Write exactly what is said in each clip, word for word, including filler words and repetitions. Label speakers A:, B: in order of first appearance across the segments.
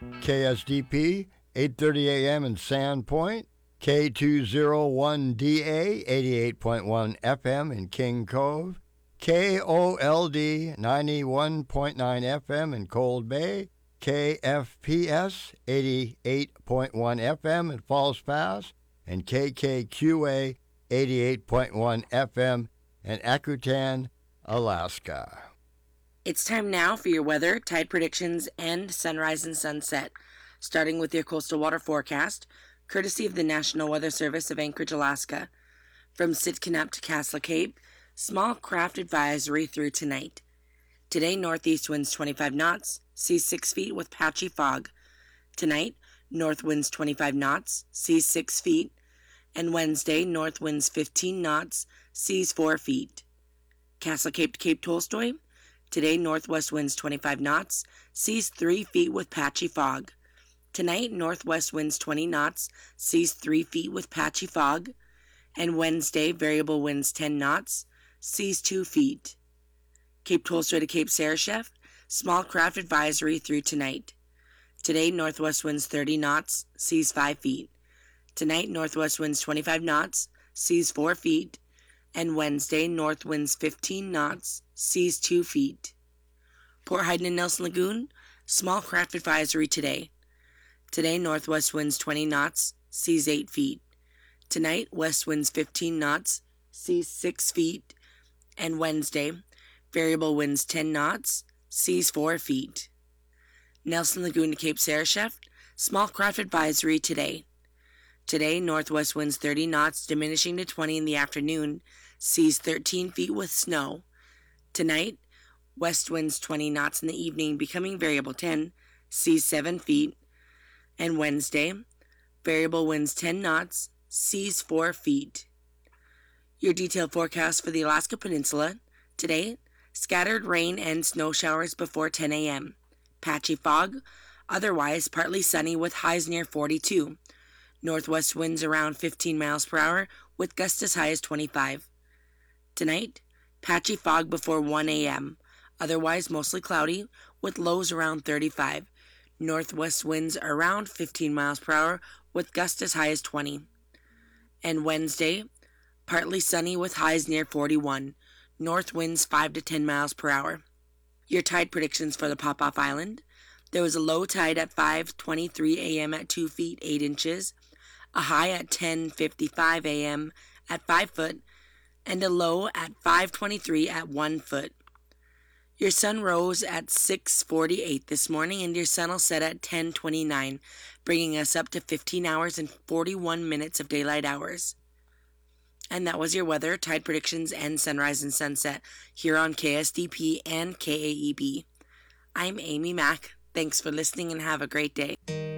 A: K S D P, eight thirty a.m. in Sandpoint, K two oh one D A, eighty-eight point one F M in King Cove, K O L D, ninety-one point nine F M in Cold Bay, K F P S, eighty-eight point one F M in Falls Pass, and K K Q A, eighty-eight point one F M in Akutan, Alaska.
B: It's time now for your weather, tide predictions, and sunrise and sunset, starting with your coastal water forecast, courtesy of the National Weather Service of Anchorage, Alaska. From Sitkinup to Castle Cape, small craft advisory through tonight. Today, northeast winds twenty-five knots, seas six feet with patchy fog. Tonight, north winds twenty-five knots, seas six feet. And Wednesday, north winds fifteen knots, seas four feet. Castle Cape to Cape Tolstoy. Today, northwest winds twenty-five knots, seas three feet with patchy fog. Tonight, northwest winds twenty knots, seas three feet with patchy fog. And Wednesday, variable winds ten knots, seas two feet. Cape Tolstoy to Cape Sarashef, small craft advisory through tonight. Today, northwest winds thirty knots, seas five feet. Tonight, northwest winds twenty-five knots, seas four feet. And Wednesday, north winds fifteen knots, seas two feet. Port Hayden and Nelson Lagoon, small craft advisory today. Today, northwest winds twenty knots, seas eight feet. Tonight, west winds fifteen knots, seas six feet. And Wednesday, variable winds ten knots, seas four feet. Nelson Lagoon to Cape Sarashef, small craft advisory today. Today, northwest winds thirty knots, diminishing to twenty in the afternoon, seas thirteen feet with snow. Tonight, west winds twenty knots in the evening, becoming variable ten, seas seven feet. And Wednesday, variable winds ten knots, seas four feet. Your detailed forecast for the Alaska Peninsula. Today, scattered rain and snow showers before ten a.m. Patchy fog, otherwise partly sunny with highs near forty-two. Northwest winds around fifteen miles per hour with gusts as high as twenty-five. Tonight, patchy fog before one a.m. Otherwise mostly cloudy with lows around thirty-five. Northwest winds around fifteen miles per hour with gusts as high as twenty. And Wednesday, partly sunny with highs near forty-one. North winds five to ten miles per hour. Your tide predictions for the Pop-Off Island. There was a low tide at five twenty-three a.m. at two feet eight inches, a high at ten fifty-five a.m. at five foot, and a low at five twenty-three at one foot. Your sun rose at six forty-eight this morning, and your sun will set at ten twenty-nine, bringing us up to fifteen hours and forty-one minutes of daylight hours. And that was your weather, tide predictions, and sunrise and sunset here on K S D P and K A E B. I'm Amy Mack. Thanks for listening and have a great day.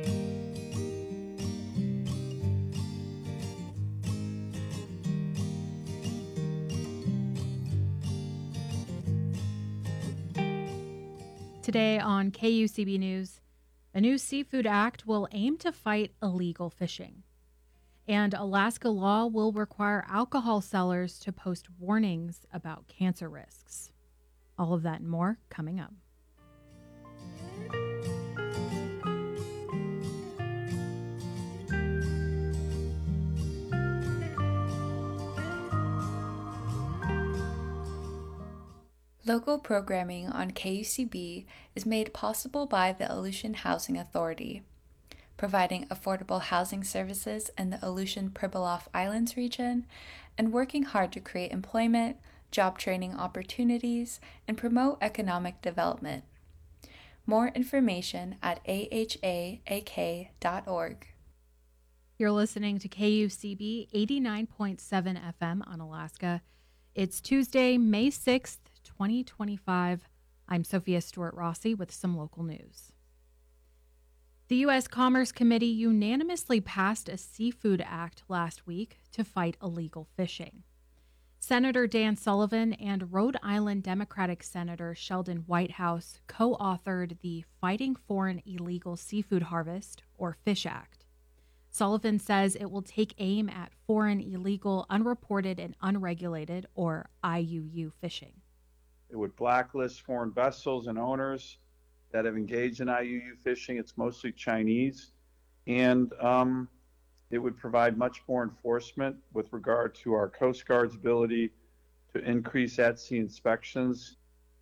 C: Today on K U C B News, a new Seafood Act will aim to fight illegal fishing. And Alaska law will require alcohol sellers to post warnings about cancer risks. All of that and more coming up.
D: Local programming on K U C B is made possible by the Aleutian Housing Authority, providing affordable housing services in the Aleutian-Pribilof Islands region and working hard to create employment, job training opportunities, and promote economic development. More information at a h a a k dot org.
C: You're listening to K U C B eighty-nine point seven F M on Alaska. It's Tuesday, May sixth, twenty twenty-five. I'm Sophia Stewart-Rossi with some local news. The U S Commerce Committee unanimously passed a Seafood Act last week to fight illegal fishing. Senator Dan Sullivan and Rhode Island Democratic Senator Sheldon Whitehouse co-authored the Fighting Foreign Illegal Seafood Harvest, or FISH Act. Sullivan says it will take aim at foreign illegal, unreported, and unregulated, or I U U, fishing.
E: It would blacklist foreign vessels and owners. that have engaged in I U U fishing. It's mostly Chinese. And um, it would provide much more enforcement with regard to our Coast Guard's ability to increase at-sea inspections.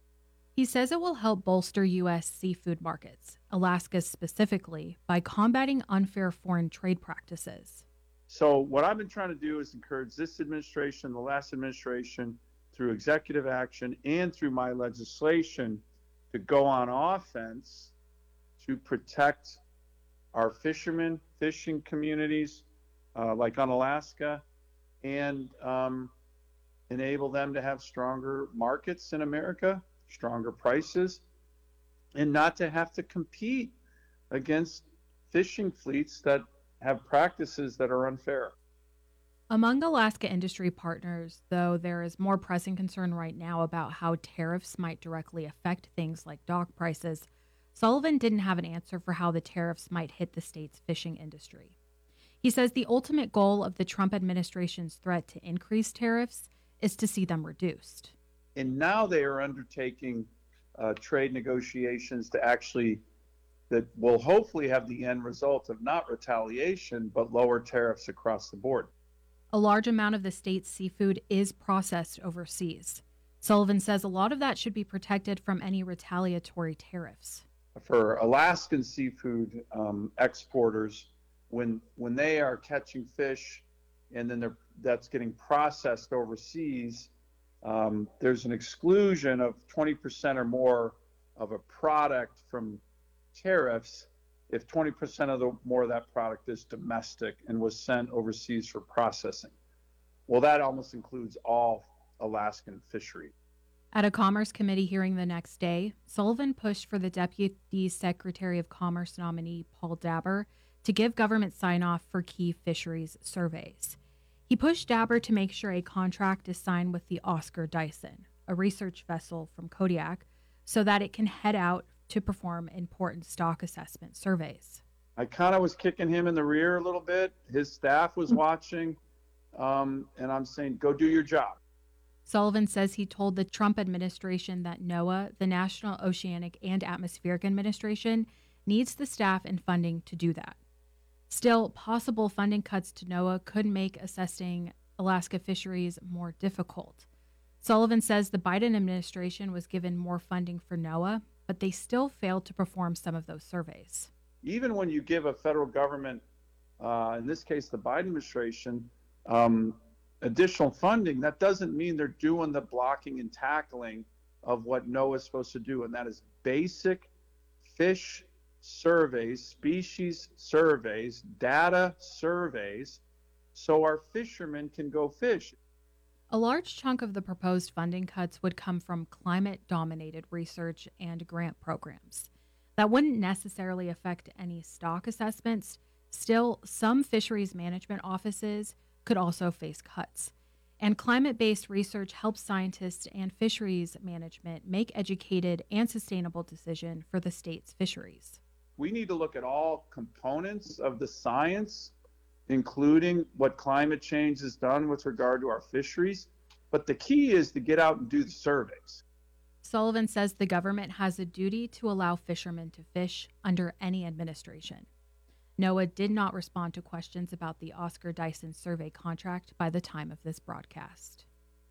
C: He says it will help bolster U S seafood markets, Alaska specifically, by combating unfair foreign trade practices.
E: So what I've been trying to do is encourage this administration, the last administration, through executive action and through my legislation, to go on offense to protect our fishermen, fishing communities, uh, like on Alaska, and um, enable them to have stronger markets in America, stronger prices, and not to have to compete against fishing fleets that have practices that are unfair.
C: Among Alaska industry partners, though, there is more pressing concern right now about how tariffs might directly affect things like dock prices. Sullivan didn't have an answer for how the tariffs might hit the state's fishing industry. He says the ultimate goal of the Trump administration's threat to increase tariffs is to see them reduced.
E: And now they are undertaking uh, trade negotiations to actually, that will hopefully have the end result of not retaliation, but lower tariffs across the board.
C: A large amount of the state's seafood is processed overseas. Sullivan says a lot of that should be protected from any retaliatory tariffs.
E: For Alaskan seafood um, exporters, when when they are catching fish and then they're, that's getting processed overseas, um, there's an exclusion of twenty percent or more of a product from tariffs if twenty percent of the more of that product is domestic and was sent overseas for processing. Well, that almost includes all Alaskan fishery.
C: At a Commerce Committee hearing the next day, Sullivan pushed for the Deputy Secretary of Commerce nominee, Paul Dabber, to give government sign-off for key fisheries surveys. He pushed Dabber to make sure a contract is signed with the Oscar Dyson, a research vessel from Kodiak, so that it can head out to perform important stock assessment surveys.
E: I kind of was kicking him in the rear a little bit. His staff was watching, um, and I'm saying, go do your job.
C: Sullivan says he told the Trump administration that NOAA, the National Oceanic and Atmospheric Administration, needs the staff and funding to do that. Still, possible funding cuts to NOAA could make assessing Alaska fisheries more difficult. Sullivan says the Biden administration was given more funding for NOAA, but they still failed to perform some of those surveys.
E: Even when you give a federal government, uh, in this case the Biden administration, um, additional funding, that doesn't mean they're doing the blocking and tackling of what NOAA is supposed to do, and that is basic fish surveys, species surveys, data surveys, so our fishermen can go fish.
C: A large chunk of the proposed funding cuts would come from climate-dominated research and grant programs. That wouldn't necessarily affect any stock assessments. Still, some fisheries management offices could also face cuts. And climate-based research helps scientists and fisheries management make educated and sustainable decisions for the state's fisheries.
E: We need to look at all components of the science, including what climate change has done with regard to our fisheries. But the key is to get out and do the surveys.
C: Sullivan says the government has a duty to allow fishermen to fish under any administration. NOAA did not respond to questions about the Oscar Dyson survey contract by the time of this broadcast.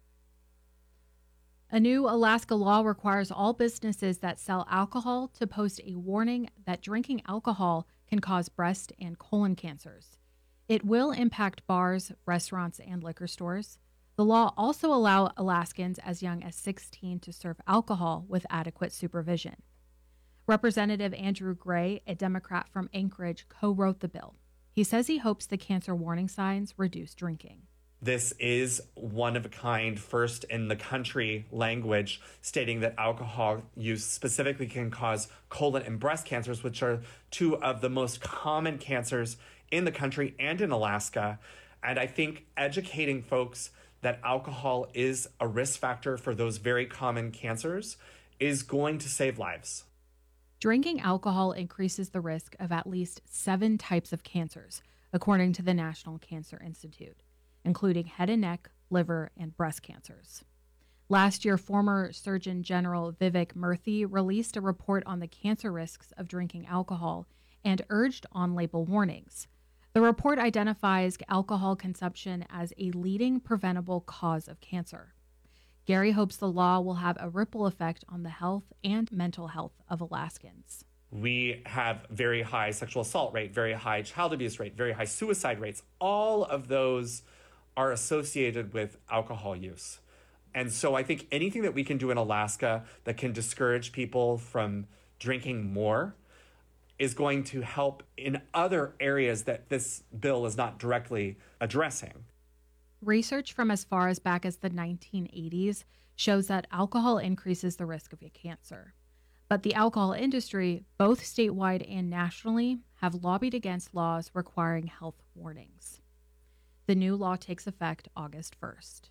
C: A new Alaska law requires all businesses that sell alcohol to post a warning that drinking alcohol can cause breast and colon cancers. It will impact bars, restaurants, and liquor stores. The law also allows Alaskans as young as sixteen to serve alcohol with adequate supervision. Representative Andrew Gray, a Democrat from Anchorage, co-wrote the bill. He says he hopes the cancer warning signs reduce drinking.
F: This is one of a kind, first in the country language, stating that alcohol use specifically can cause colon and breast cancers, which are two of the most common cancers in the country and in Alaska. And I think educating folks that alcohol is a risk factor for those very common cancers is going to save lives.
C: Drinking alcohol increases the risk of at least seven types of cancers, according to the National Cancer Institute, including head and neck, liver, and breast cancers. Last year, former Surgeon General Vivek Murthy released a report on the cancer risks of drinking alcohol and urged on-label warnings. The report identifies alcohol consumption as a leading preventable cause of cancer. Gary hopes the law will have a ripple effect on the health and mental health of Alaskans.
F: We have very high sexual assault rate, very high child abuse rate, very high suicide rates. All of those are associated with alcohol use. And so I think anything that we can do in Alaska that can discourage people from drinking more is going to help in other areas that this bill is not directly addressing.
C: Research from as far as back as the nineteen eighties shows that alcohol increases the risk of cancer. But the alcohol industry, both statewide and nationally, have lobbied against laws requiring health warnings. The new law takes effect August first.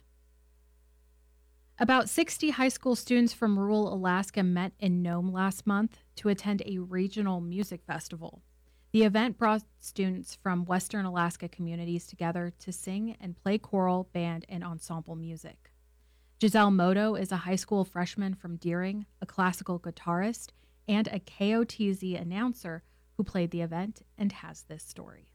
C: About sixty high school students from rural Alaska met in Nome last month to attend a regional music festival. The event brought students from Western Alaska communities together to sing and play choral, band, and ensemble music. Giselle Moto is a high school freshman from Deering, a classical guitarist, and a K O T Z announcer who played the event and has this story.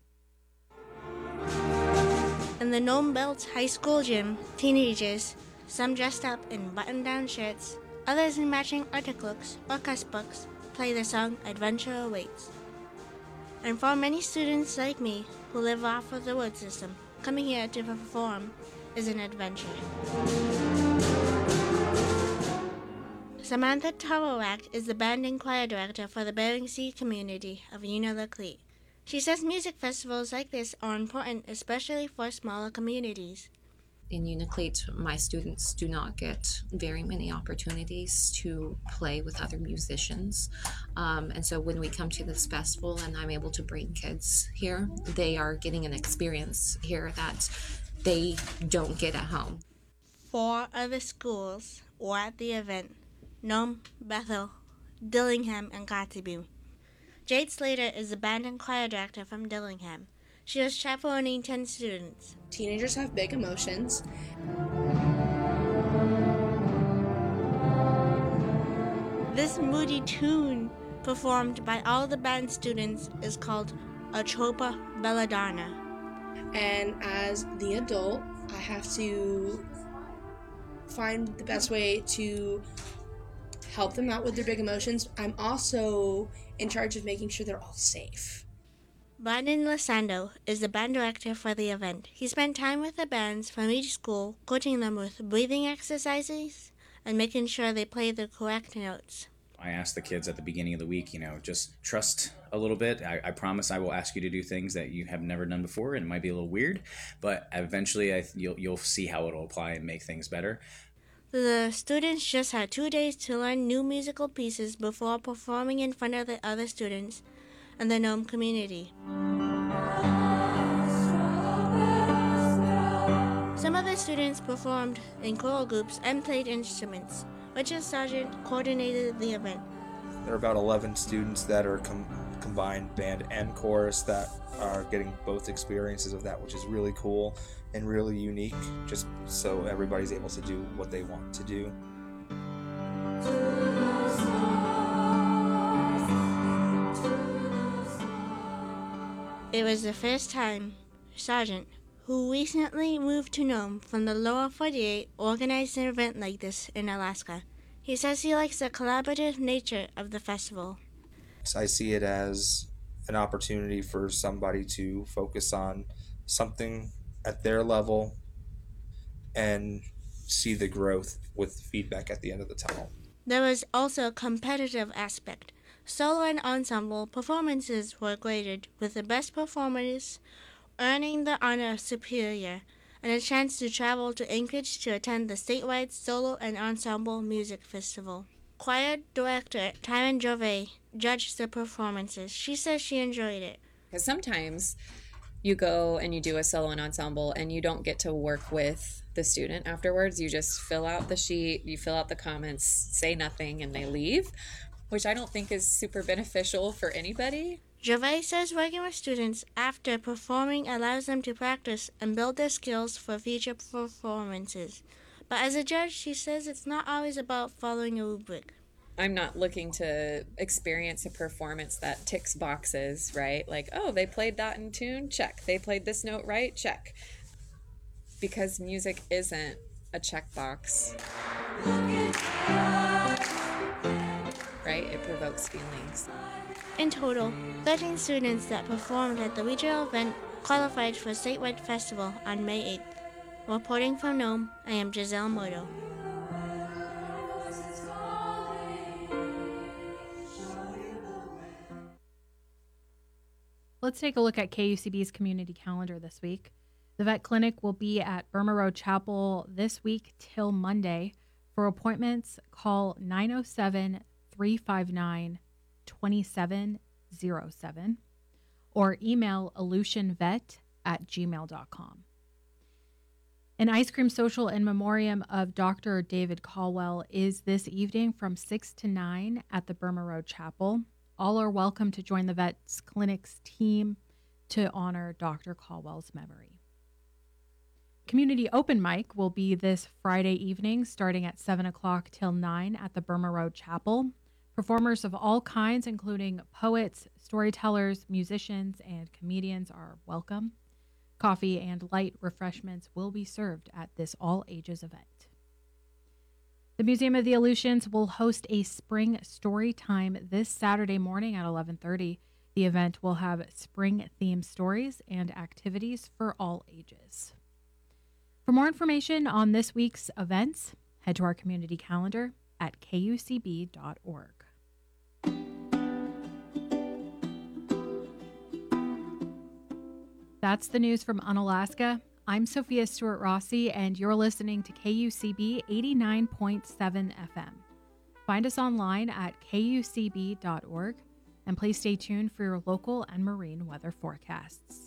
G: In the Nome Belt High School gym, teenagers, some dressed up in button-down shirts, others in matching articles or cuss books, play the song Adventure Awaits. And for many students like me who live off of the wood system, coming here to perform is an adventure. Samantha Tarawak is the band and choir director for the Bering Sea community of Unalakleet. She says music festivals like this are important, especially for smaller communities.
H: In Unalakleet, my students do not get very many opportunities to play with other musicians. Um, and so when we come to this festival and I'm able to bring kids here, they are getting an experience here that they don't get at home.
G: Four other schools were at the event: Nome, Bethel, Dillingham, and Kotzebue. Jade Slater is the band and choir director from Dillingham. She was chaperoning ten students.
I: Teenagers have big emotions.
G: This moody tune, performed by all the band students, is called Atropa Belladonna.
I: And as the adult, I have to find the best way to help them out with their big emotions. I'm also in charge of making sure they're all safe.
G: Brandon Lasando is the band director for the event. He spent time with the bands from each school, coaching them with breathing exercises and making sure they play the correct notes.
J: I asked the kids at the beginning of the week, you know, just trust a little bit. I, I promise I will ask you to do things that you have never done before, and it might be a little weird, but eventually I, you'll, you'll see how it'll apply and make things better.
G: The students just had two days to learn new musical pieces before performing in front of the other students and the Nome community. Some of the students performed in choral groups and played instruments. Richard Sargent coordinated the event.
K: There are about eleven students that are com- combined band and chorus that are getting both experiences of that, which is really cool and really unique, just so everybody's able to do what they want to do.
G: It was the first time Sargent, who recently moved to Nome from the lower forty-eight, organized an event like this in Alaska. He says he likes the collaborative nature of the festival.
K: I see it as an opportunity for somebody to focus on something at their level and see the growth with feedback at the end of the tunnel.
G: There was also a competitive aspect. Solo and ensemble performances were graded, with the best performers earning the honor of superior and a chance to travel to Anchorage to attend the statewide Solo and Ensemble Music Festival. Choir director Tyron Jove judged the performances. She says she enjoyed it.
L: Because sometimes you go and you do a solo and ensemble and you don't get to work with the student afterwards. You just fill out the sheet, you fill out the comments, say nothing, and they leave, which I don't think is super beneficial for anybody.
G: Gervais says working with students after performing allows them to practice and build their skills for future performances. But as a judge, she says it's not always about following a rubric.
L: I'm not looking to experience a performance that ticks boxes, right? Like, oh, they played that in tune, check. They played this note right, check. Because music isn't a checkbox. Right? It provokes feelings.
G: In total, thirteen students that performed at the regional event qualified for a statewide festival on May eighth. Reporting from Nome, I am Giselle Moto.
C: Let's take a look at K U C B's community calendar this week. The vet clinic will be at Burma Road Chapel this week till Monday. For appointments, call nine oh seven, three five nine, two seven oh seven or email aleutianvet at gmail dot com. An ice cream social in memoriam of Doctor David Caldwell is this evening from six to nine at the Burma Road Chapel. All are welcome to join the Vets Clinic's team to honor Doctor Caldwell's memory. Community Open Mic will be this Friday evening starting at seven o'clock till nine at the Burma Road Chapel. Performers of all kinds, including poets, storytellers, musicians, and comedians are welcome. Coffee and light refreshments will be served at this all-ages event. The Museum of the Aleutians will host a spring story time this Saturday morning at eleven thirty. The event will have spring-themed stories and activities for all ages. For more information on this week's events, head to our community calendar at k u c b dot org. That's the news from Unalaska. I'm Sophia Stewart Rossi, and you're listening to K U C B eighty-nine point seven F M. Find us online at k u c b dot org, and please stay tuned for your local and marine weather forecasts.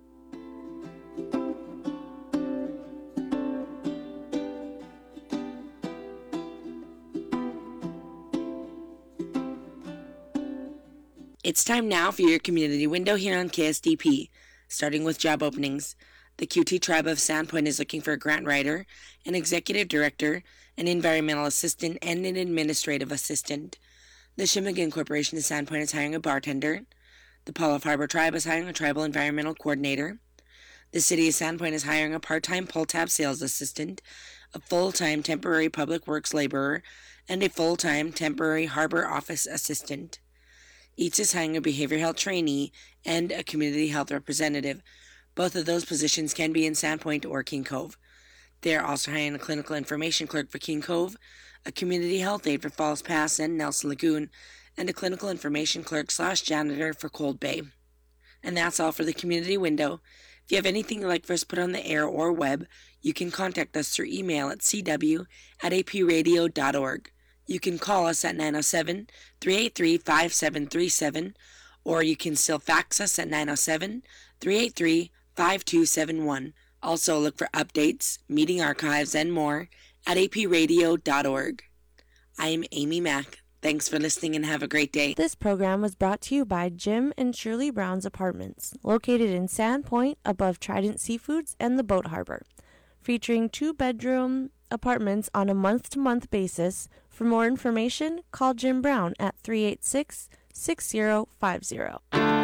B: It's time now for your community window here on K S D P. Starting with job openings, the Q T Tribe of Sandpoint is looking for a grant writer, an executive director, an environmental assistant, and an administrative assistant. The Shimigan Corporation of Sandpoint is hiring a bartender. The Paul Harbor Tribe is hiring a tribal environmental coordinator. The City of Sandpoint is hiring a part-time pull-tab sales assistant, a full-time temporary public works laborer, and a full-time temporary harbor office assistant. Each is hiring a behavioral health trainee and a community health representative. Both of those positions can be in Sandpoint or King Cove. They are also hiring a clinical information clerk for King Cove, a community health aide for Falls Pass and Nelson Lagoon, and a clinical information clerk slash janitor for Cold Bay. And that's all for the community window. If you have anything you'd like for us to put on the air or web, you can contact us through email at c w at a p radio dot org. You can call us at nine oh seven, three eight three, five seven three seven, or you can still fax us at nine oh seven, three eight three, five two seven one. Also look for updates, meeting archives, and more at a p radio dot org. I am Amy Mack. Thanks for listening and have a great day.
M: This program was brought to you by Jim and Shirley Brown's Apartments, located in Sandpoint above Trident Seafoods and the Boat Harbor, featuring two-bedroom apartments on a month-to-month basis. For more information, call Jim Brown at three eight six, six zero five zero.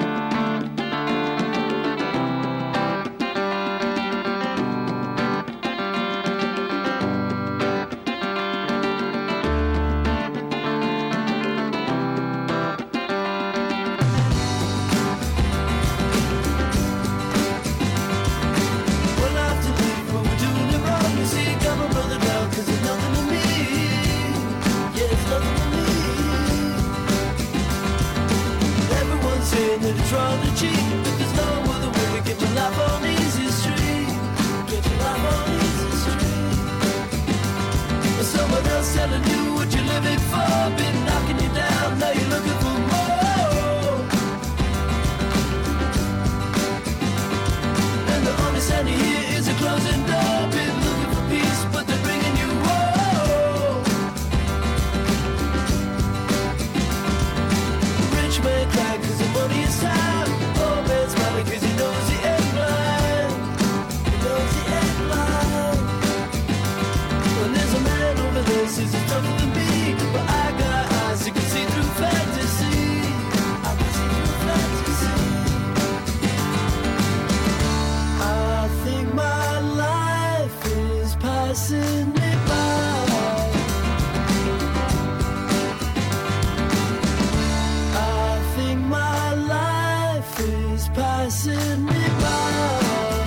N: Trying to cheat, but there's no other way to get my life on easy street. Get your life on easy street. Someone else telling you what you're living for, been knocking you down, now you're looking for more. And the only sign you hear is a closing door. Been looking for peace, but they're bringing you war. Rich man cry 'cause the money is tight. Cause he knows he ain't blind. He knows he ain't blind. passing me by.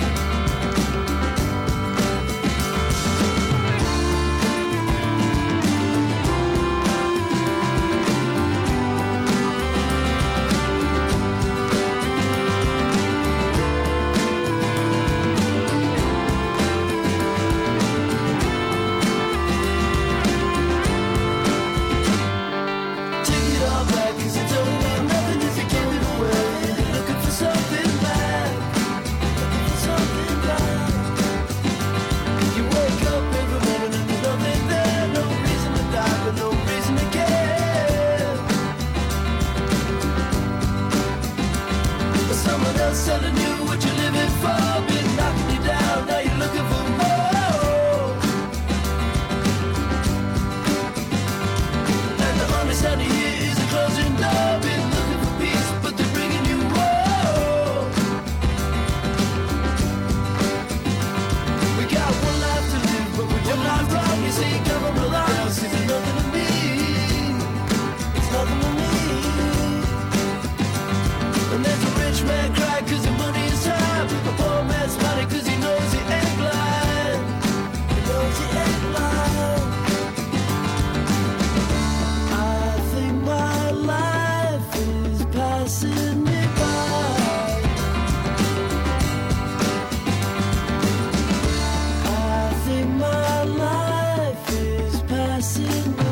N: Telling you what you're living for, been knocking you down, now you're looking for more. And the only sound you hear is a closing door. Been looking for peace, but they're bringing you war. We got one life to live, but we're one life wrong. You say you come from a lot else, it's nothing to me. It's nothing to me. And there's a rich man cry cause the money is time. A poor man's money cause he knows he ain't blind. He knows he ain't blind. I think my life is passing me by. I think my life is passing me by.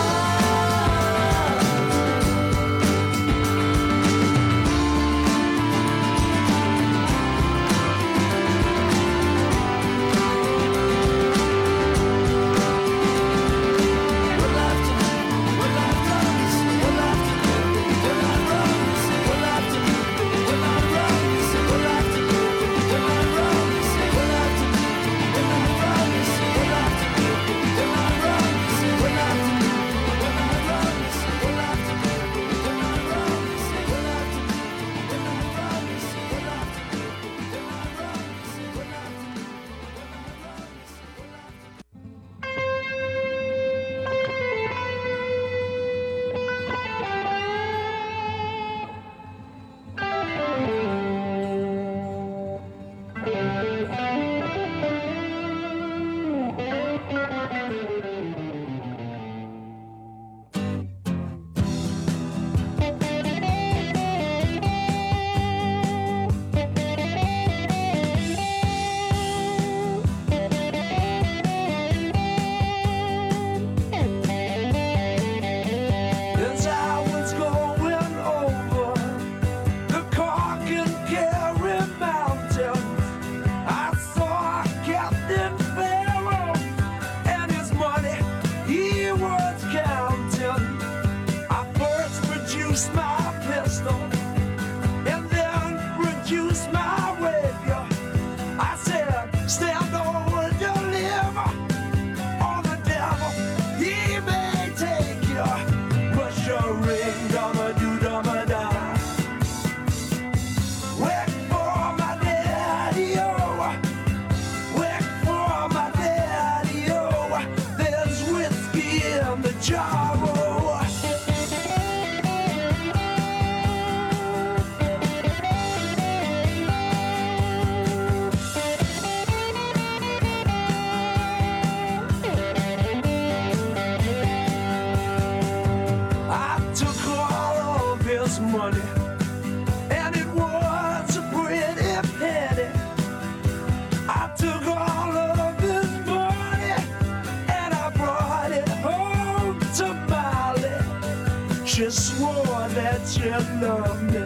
N: You swore that you loved me,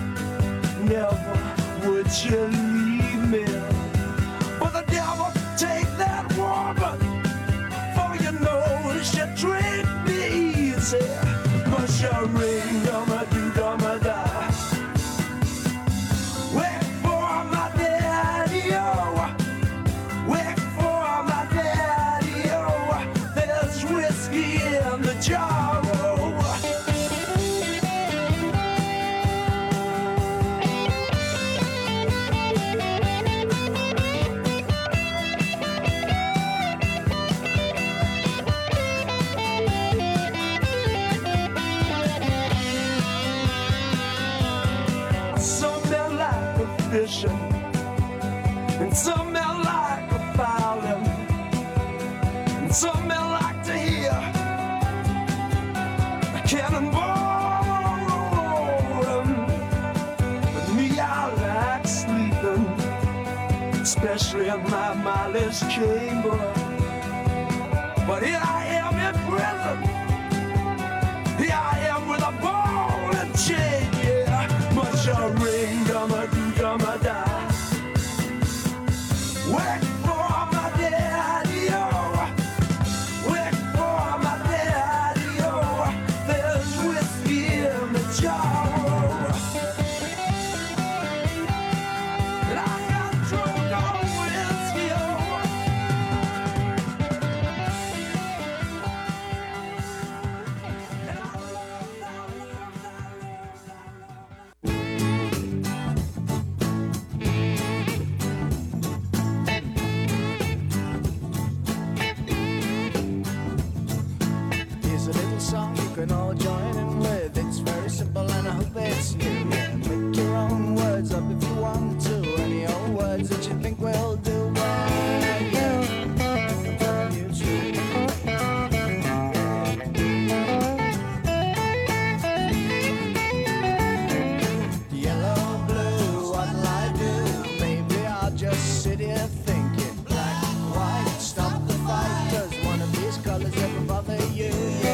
N: never would you leave me. But the devil take that woman, for you know she treat me easy. Push your ring, dumma do, dumma die. Wait for my daddy, oh. Wait for my daddy, oh. There's whiskey in the jar, oh. tradition, and some men like a violin, and some men like to hear a cannonball rolling. But me, I like sleeping, especially in my mindless chamber. But here I am in prison, here I am with a ball and chain, yeah. Much a ring, dumma do, dumma die. Wait for my daddy, oh. Wait for my daddy, oh. There's whiskey in the jar, oh. And I got drunk on whiskey, oh.
O: Here's a little song you can all join in with. It's very simple and I hope it's new. Yeah, make your own words up if you want to. Any old words that you think will do. Well, yeah, I'm telling you true. Yellow, blue, what'll I do? Maybe I'll just sit here thinking. Black, white, stop the fight. Does one of these colors ever bother you?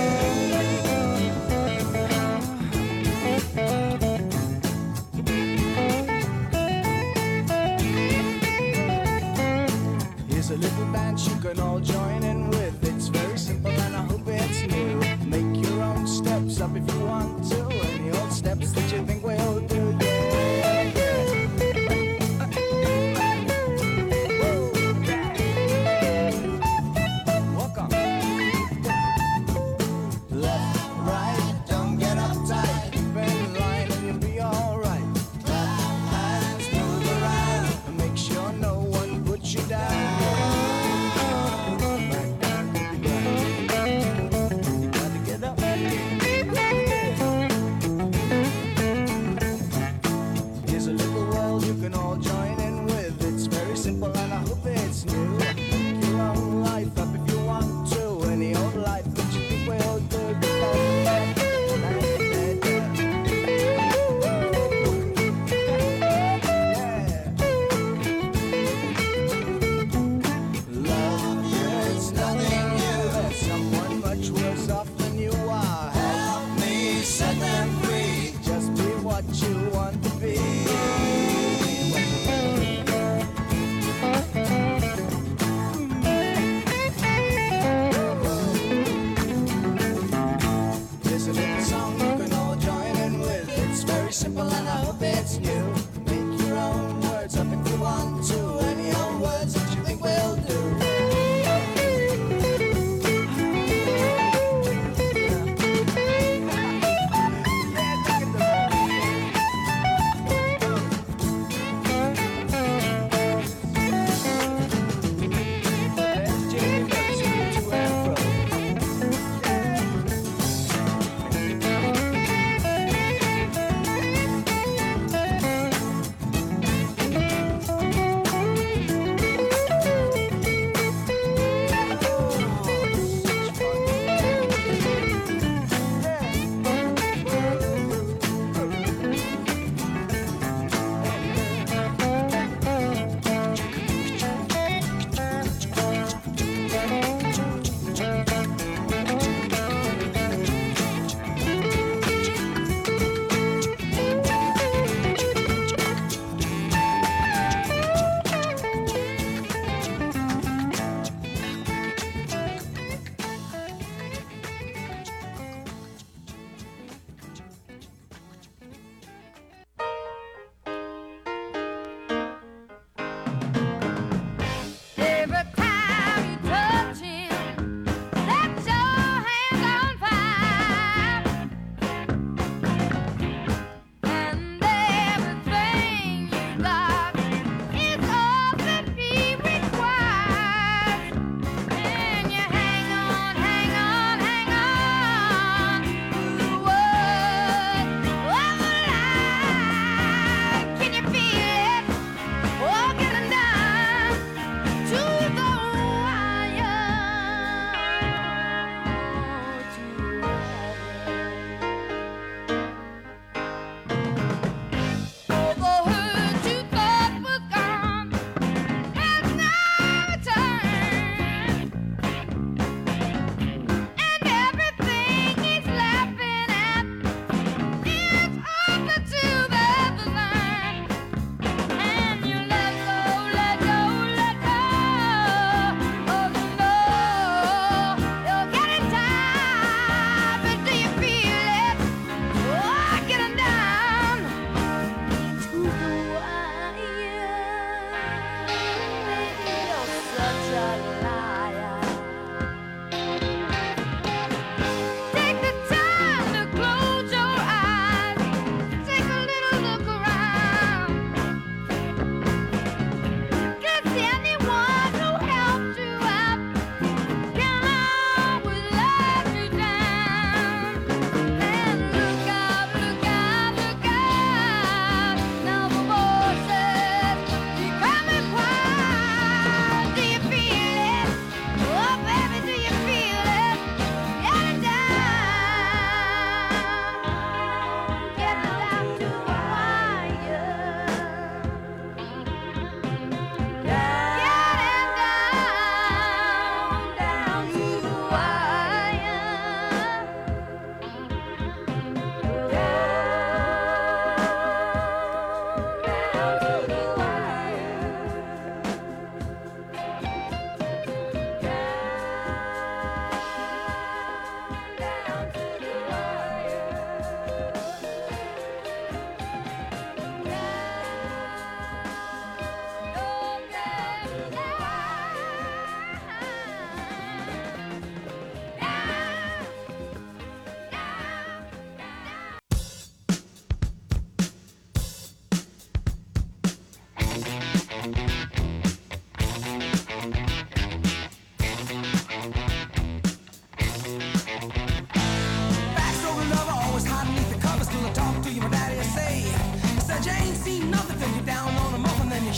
O: Here's a little dance you can all join in with. It's very simple and I hope it's new. Make your own steps up if you want to. Any old steps that you think will do. Yeah, yeah. Woo. Walk on. Left, right, don't get uptight. Keep in line and you'll be alright. Clap hands, move around, and make sure no one puts you down. Back down to the ground. You gotta get up. Here's a little world you can all join in with. It's very simple and I hope it's new. Make your own life up if you want to. Any old life that you think will do. Love you, it's nothing new. There's someone much worse off than you are. Help me set them free. Just be what you want to be.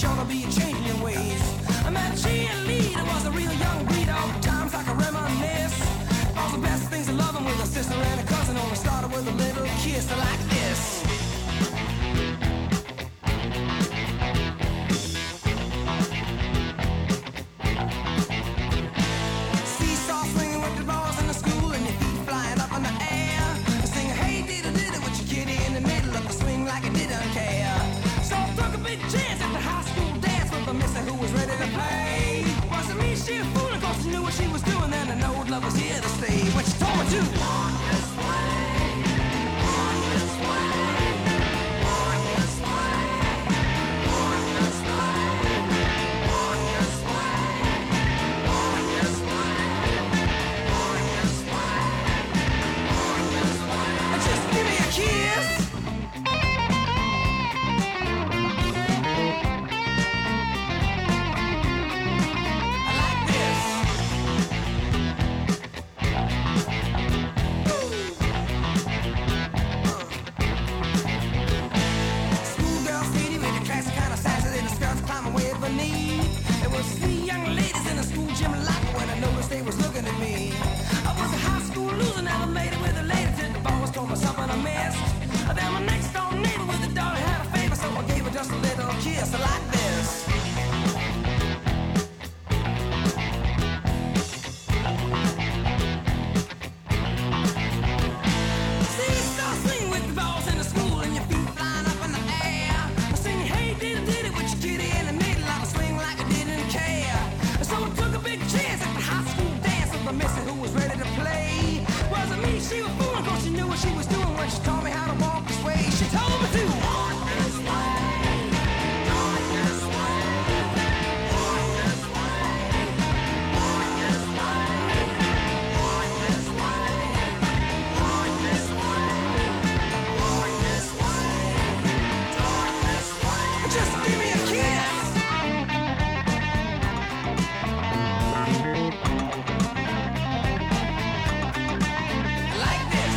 N: sure to be a change in your ways. I met cheerleader, was a real young breed of times I can reminisce. All the best things of loving with a sister and a cousin only started with a little kiss like this. Seesaw swinging with the balls in the school and your feet flying up in the air. Singing hey diddle diddle with your kitty in the middle of the swing like it didn't care. So I took a big chance at the high school dance with a mister who was ready to play. Wasn't me, she a fool, of course she knew what she was doing. Then I know love was here to stay. But she told me to walk this way, walk this way, walk this way, walk this way, walk this way, walk this way, walk this way, walk this way. Just give me a kiss. Three young ladies in a school gym locker when I noticed they was looking at me. I was a high school loser, never made it with a lady till the boss told me something I missed. Then my next door neighbor with a daughter had a favor, so I gave her just a little kiss like this. See-saw swing with the balls in the school and your feet flying up in the air. Singing hey diddle diddle with your kitty in the middle of a swing like I didn't care. So I took a big chance at the high school dance with the missus who was ready to play. Wasn't me, she was fooling, cause she knew what she was doing when she taught me how to walk this way. She told me to walk this way, walk this way, walk this way, walk this way, walk this way, walk this way, walk this way, walk this way. Just give me a kiss. Like this.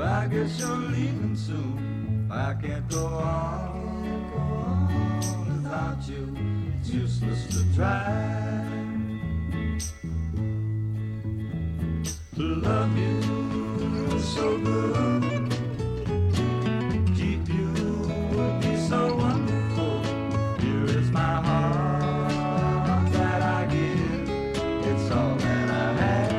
N: Well, I guess you're leaving soon. I can't go on, can't go on without you. It's useless to try to love you so good. Keep you would be so wonderful. Here is my heart that I give. It's all that I have.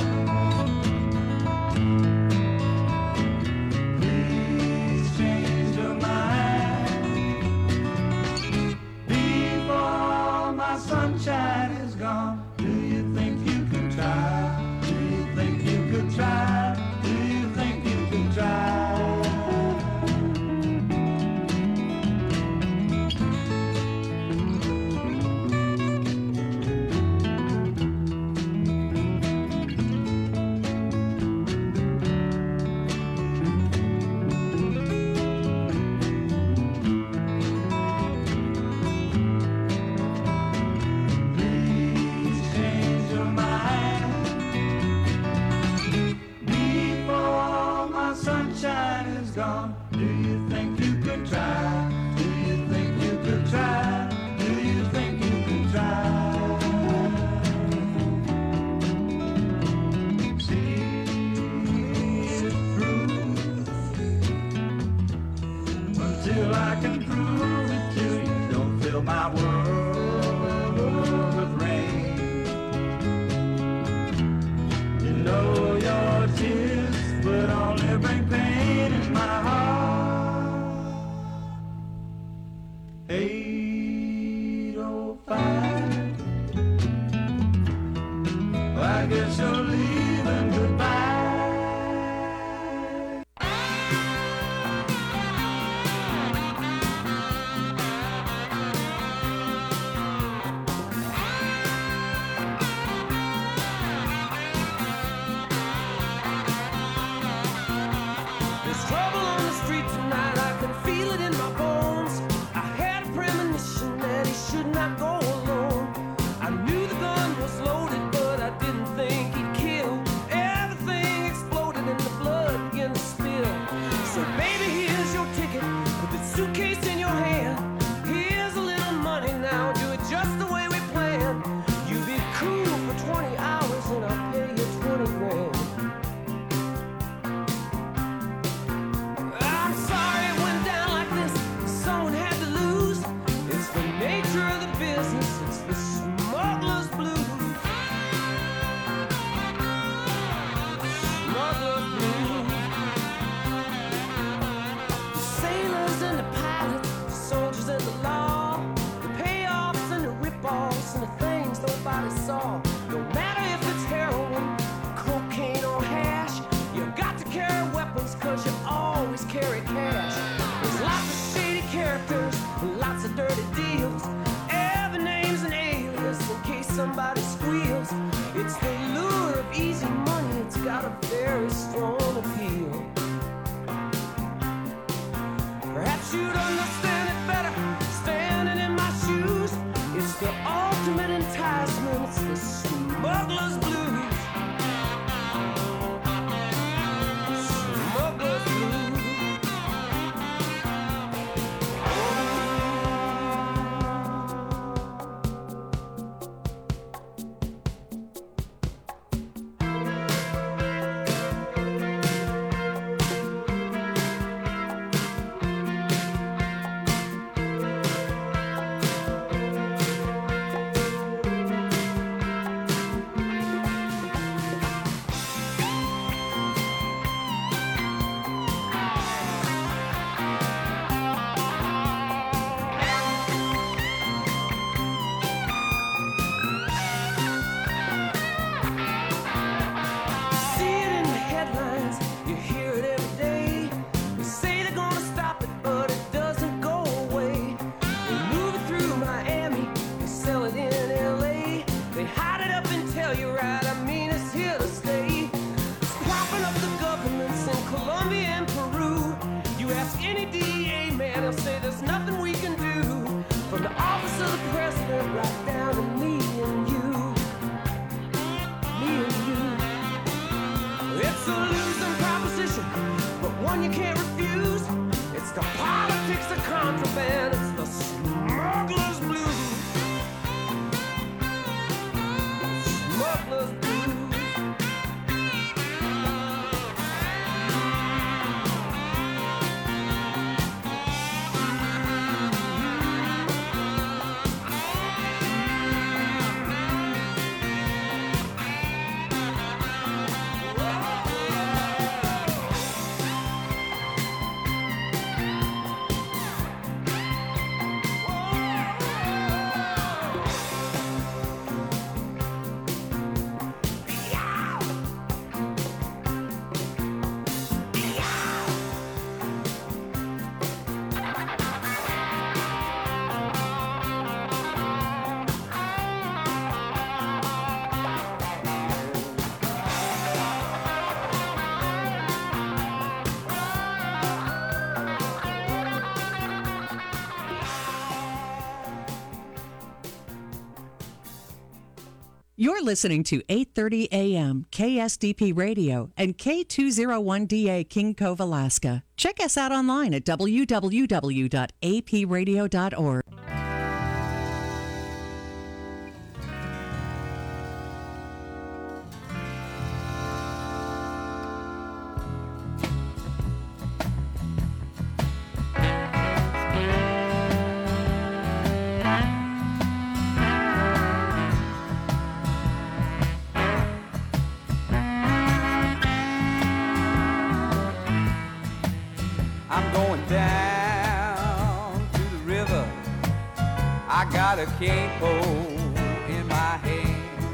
N: Please change your mind before my sunshine is gone. Do you think you could try? Do you think you could try? Do you think you could try? Please change your mind before my sunshine is gone. Do you think you could try? Do you think you could try? Do you think you could try? See it through until I can prove it to you. Don't fill my world with rain. You know your tears but only bring pain in my heart. eight oh five. I guess you're leaving goodbye.
P: There's trouble on the street tonight, I can feel it in my bones. I had a premonition that he should not go alone. I knew the gun was loaded, but I didn't think he'd kill. Everything exploded and the blood began to spill. So baby, here's your ticket, with the suitcase in your hand. Here's a little money now, do it just the way we planned. You be cool for twenty hours and I'll pay you twenty grand. I'm sorry it went down like this. Someone had to lose. It's the nature of the business. It's the smuggler's blues. Smuggler's blues. The sailors and the pilots, the soldiers and the law, the payoffs and the rip-offs and the things nobody saw. No matter if it's heroin, cocaine or hash, you got to carry weapons cause you always carry cash. There's lots of shady characters, lots of dirty deals. Every name's an alias in case somebody squeals. It's the lure of easy money, it's got a very strong appeal. Perhaps you'd understand it better standing in my shoes. It's the ultimate enticement, it's the smuggler's blues. Smuggler's blues. one you can't refuse. It's the politics of contraband. It's the smuggler's blues. Smuggler's blues.
Q: You're listening to eight thirty A M K S D P Radio and K two oh one D A King Cove, Alaska. Check us out online at w w w dot a p radio dot org.
R: I'm going down to the river. I got a cane pole in my hand.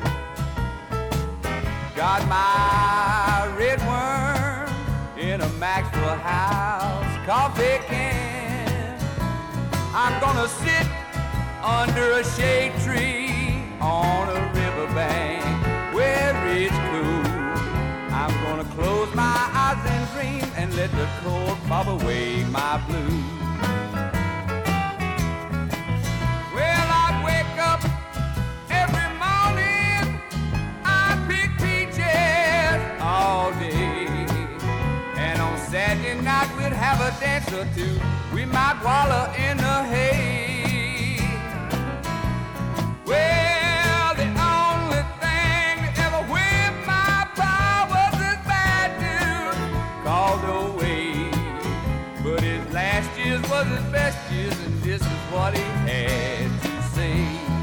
R: Got my red worm in a Maxwell House coffee can. I'm gonna sit under a shade tree on a riverbank where it's cool. I'm gonna close my eyes and dream and let the cold bob away my blues. Well, I wake up every morning, I pick peaches all day. And on Saturday night we'd have a dance or two. We might wallow in the hay. Well, the only thing that ever whipped my power was this bad dude called away. But his last years was his best years, and this is what he had to say.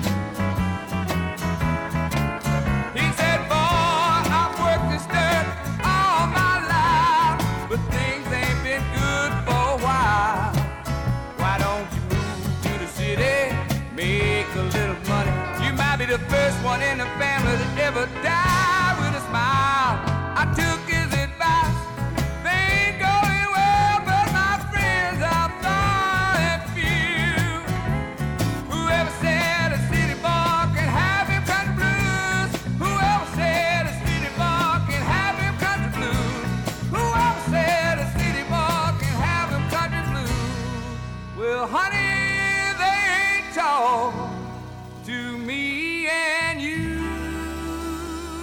R: He said, boy, I've worked this dirt all my life, but things ain't been good for a while. Why don't you move to the city, make a little money? You might be the first one in the family to ever die with a smile. I took his advice. They ain't going well, but my friends are far and few. Whoever said a city boy can have him country blues? Whoever said a city boy can have him country blues? Whoever said a city boy can have him country blues? Well, honey, they ain't talk to me and you.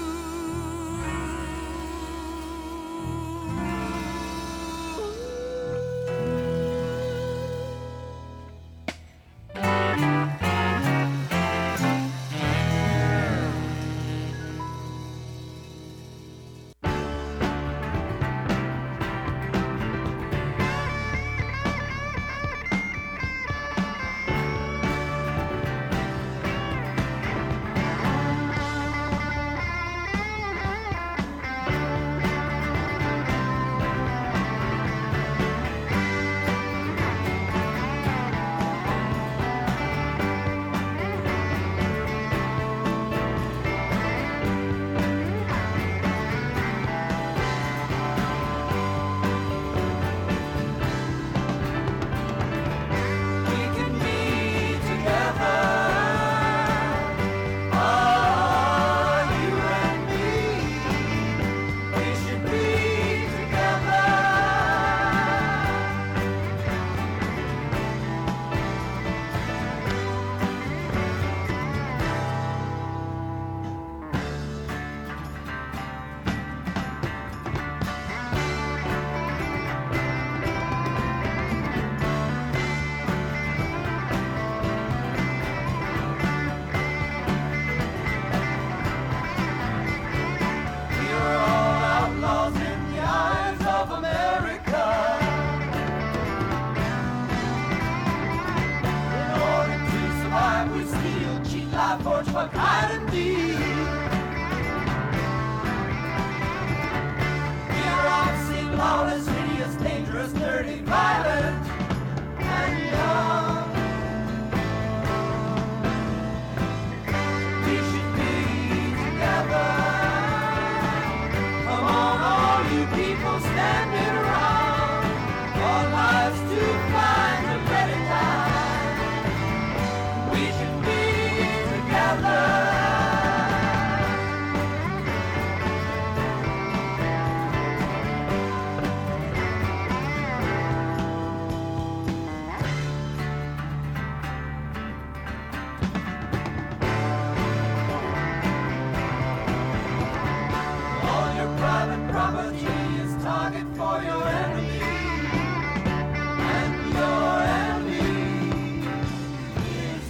N: it for your enemy, and your enemy is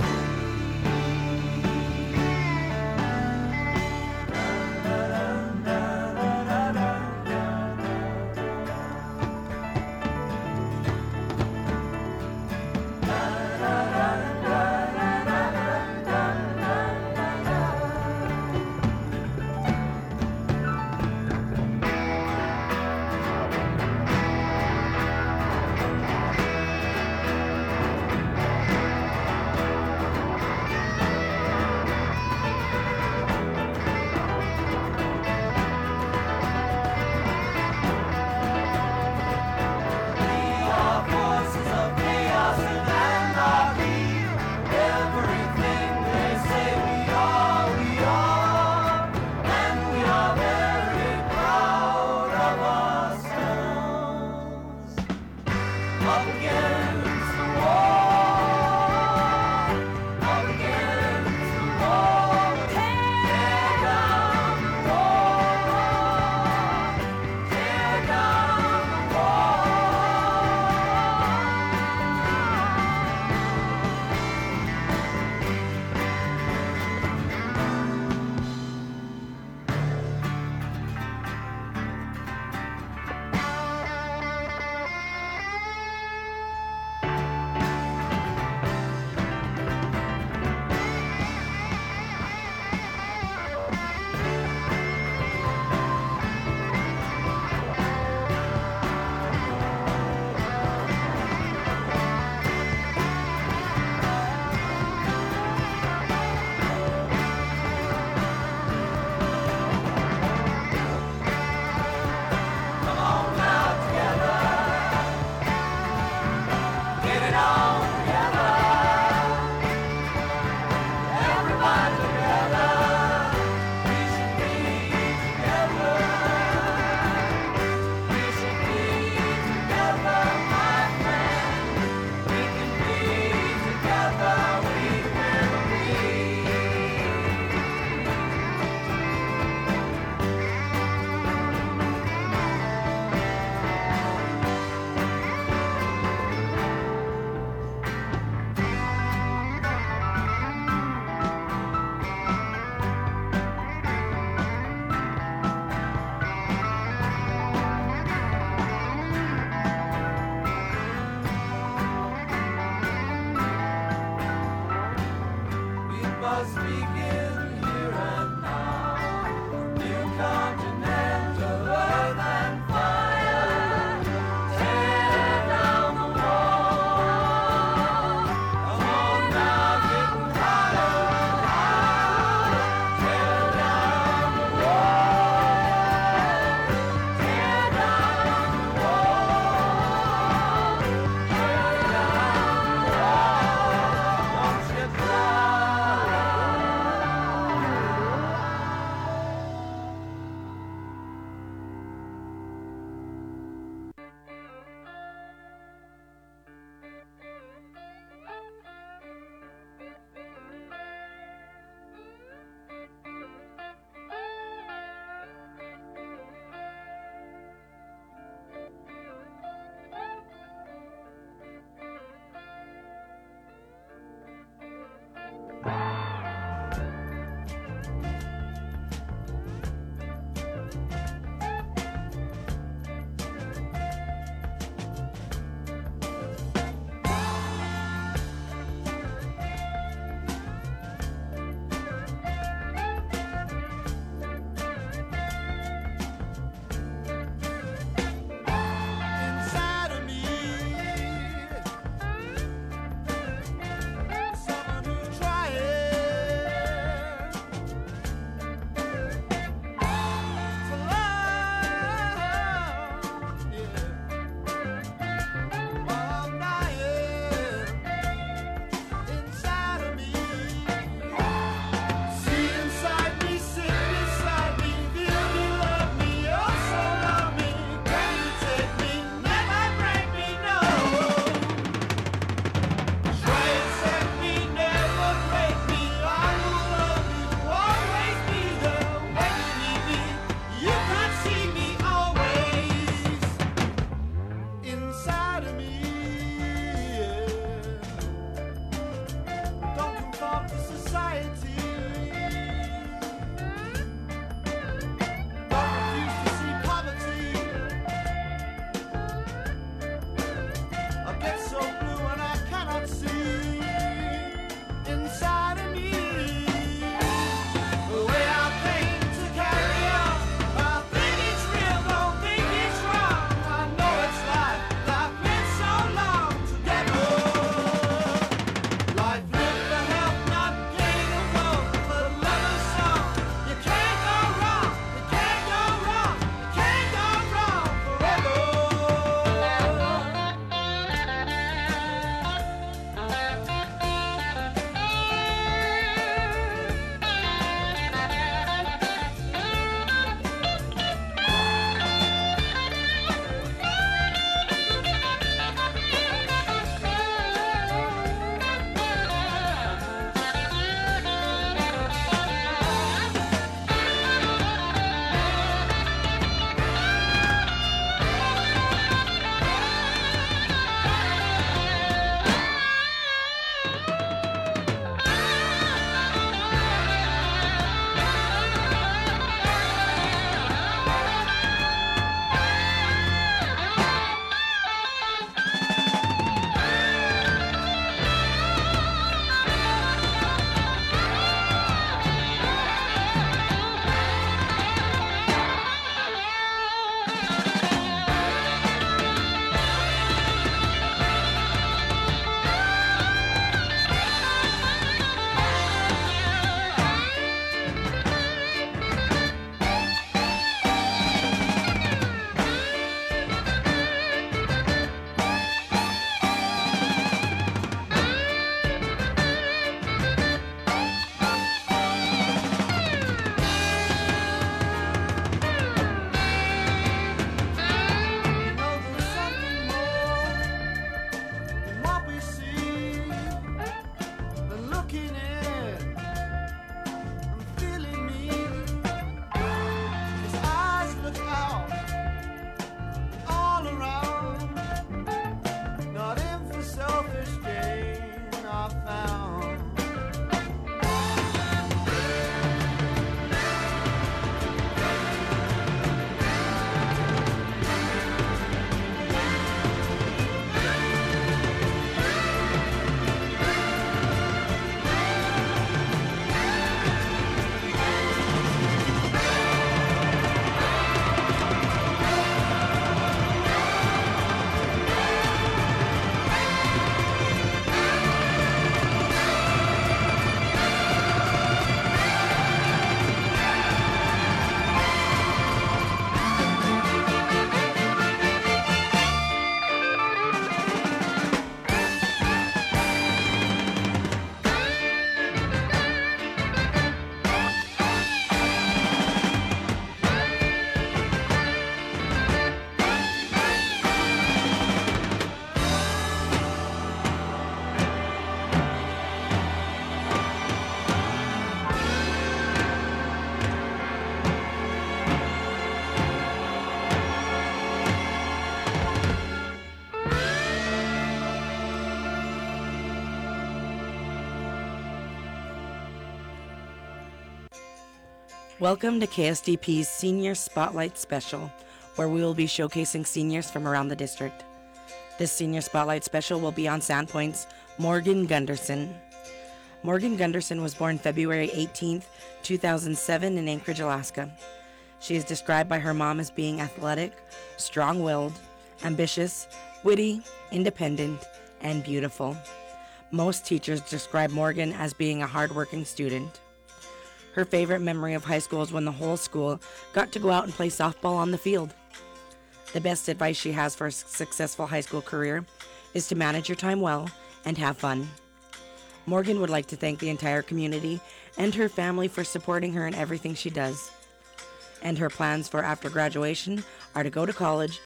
B: Welcome to K S D P's Senior Spotlight Special, where we will be showcasing seniors from around the district. This Senior Spotlight Special will be on Sandpoint's Morgan Gunderson. Morgan Gunderson was born February eighteenth, two thousand seven in Anchorage, Alaska. She is described by her mom as being athletic, strong-willed, ambitious, witty, independent, and beautiful. Most teachers describe Morgan as being a hardworking student. Her favorite memory of high school is when the whole school got to go out and play softball on the field. The best advice she has for a successful high school career is to manage your time well and have fun. Morgan would like to thank the entire community and her family for supporting her in everything she does. And her plans for after graduation are to go to college